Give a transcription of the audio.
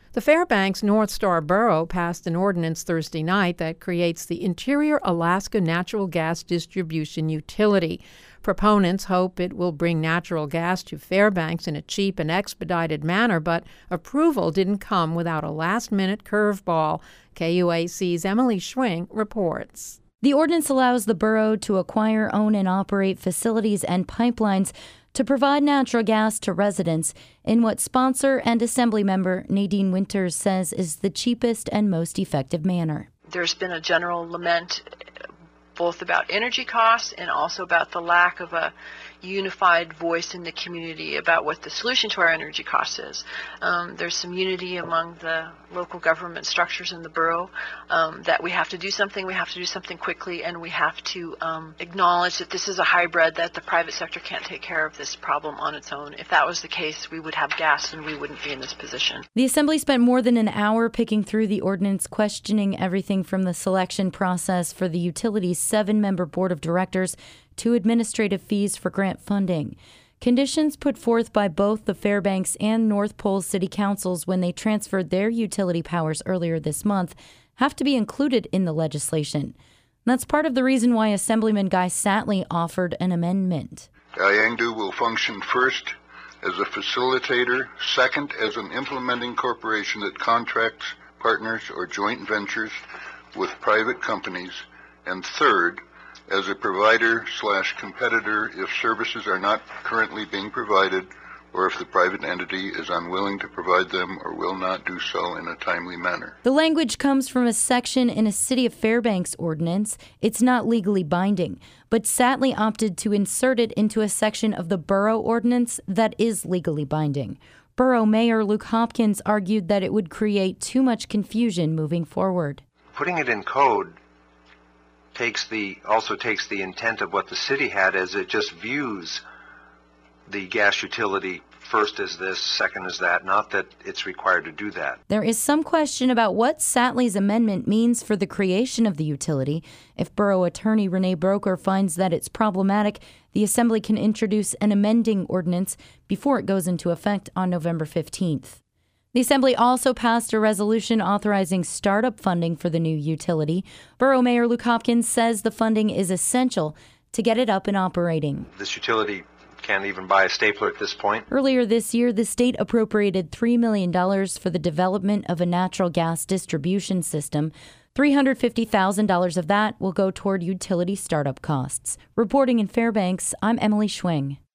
The Fairbanks North Star Borough passed an ordinance Thursday night that creates the Interior Alaska Natural Gas Distribution Utility. Proponents hope it will bring natural gas to Fairbanks in a cheap and expedited manner, but approval didn't come without a last-minute curveball. KUAC's Emily Schwing reports. The ordinance allows the borough to acquire, own, and operate facilities and pipelines to provide natural gas to residents in what sponsor and assembly member Nadine Winters says is the cheapest and most effective manner. There's been a general lament both about energy costs and also about the lack of a unified voice in the community about what the solution to our energy costs is. There's some unity among the local government structures in the borough that we have to do something quickly, and we have to acknowledge that this is a hybrid, that the private sector can't take care of this problem on its own. If that was the case, we would have gas and we wouldn't be in this position. The Assembly spent more than an hour picking through the ordinance, questioning everything from the selection process for the utility's 7-member board of directors to administrative fees for grant funding. Conditions put forth by both the Fairbanks and North Pole City Councils when they transferred their utility powers earlier this month have to be included in the legislation. That's part of the reason why Assemblyman Guy Sattly offered an amendment. IANGDU will function first as a facilitator, second as an implementing corporation that contracts, partners, or joint ventures with private companies, and third, as a provider/competitor if services are not currently being provided or if the private entity is unwilling to provide them or will not do so in a timely manner. The language comes from a section in a City of Fairbanks ordinance. It's not legally binding, but Sattly opted to insert it into a section of the borough ordinance that is legally binding. Borough Mayor Luke Hopkins argued that it would create too much confusion moving forward. Putting it in code also takes the intent of what the city had, as it just views the gas utility first as this, second as that, not that it's required to do that. There is some question about what Sattly's amendment means for the creation of the utility. If Borough Attorney Renee Broker finds that it's problematic, the Assembly can introduce an amending ordinance before it goes into effect on November 15th. The Assembly also passed a resolution authorizing startup funding for the new utility. Borough Mayor Luke Hopkins says the funding is essential to get it up and operating. This utility can't even buy a stapler at this point. Earlier this year, the state appropriated $3 million for the development of a natural gas distribution system. $350,000 of that will go toward utility startup costs. Reporting in Fairbanks, I'm Emily Schwing.